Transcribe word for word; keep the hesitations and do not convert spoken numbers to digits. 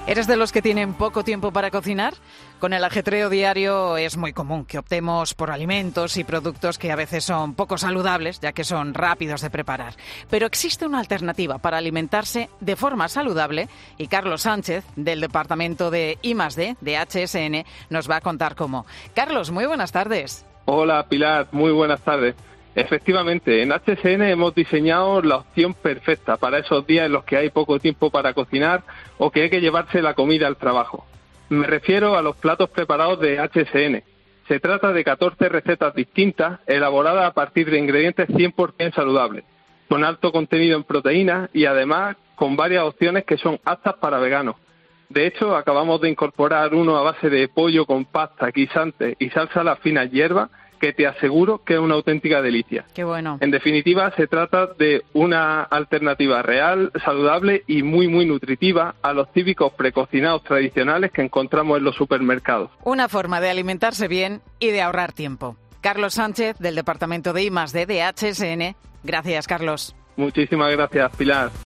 ¿Eres de los que tienen poco tiempo para cocinar? Con el ajetreo diario es muy común que optemos por alimentos y productos que a veces son poco saludables, ya que son rápidos de preparar. Pero existe una alternativa para alimentarse de forma saludable y Carlos Sánchez, del Departamento de I más D de H S N, nos va a contar cómo. Carlos, muy buenas tardes. Hola Pilar, muy buenas tardes. Efectivamente, en H S N hemos diseñado la opción perfecta para esos días en los que hay poco tiempo para cocinar o que hay que llevarse la comida al trabajo. Me refiero a los platos preparados de H S N. Se trata de catorce recetas distintas elaboradas a partir de ingredientes cien por ciento saludables, con alto contenido en proteínas y además con varias opciones que son aptas para veganos. De hecho, acabamos de incorporar uno a base de pollo con pasta, guisantes y salsa a las finas hierbas, que te aseguro que es una auténtica delicia. Qué bueno. En definitiva, se trata de una alternativa real, saludable y muy, muy nutritiva a los típicos precocinados tradicionales que encontramos en los supermercados. Una forma de alimentarse bien y de ahorrar tiempo. Carlos Sánchez, del Departamento de I más D de H S N. Gracias, Carlos. Muchísimas gracias, Pilar.